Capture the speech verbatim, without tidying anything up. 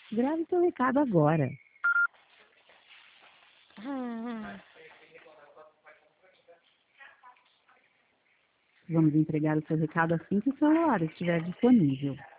Grave seu recado agora. Ah, Vamos entregar o seu recado assim que o celular estiver disponível.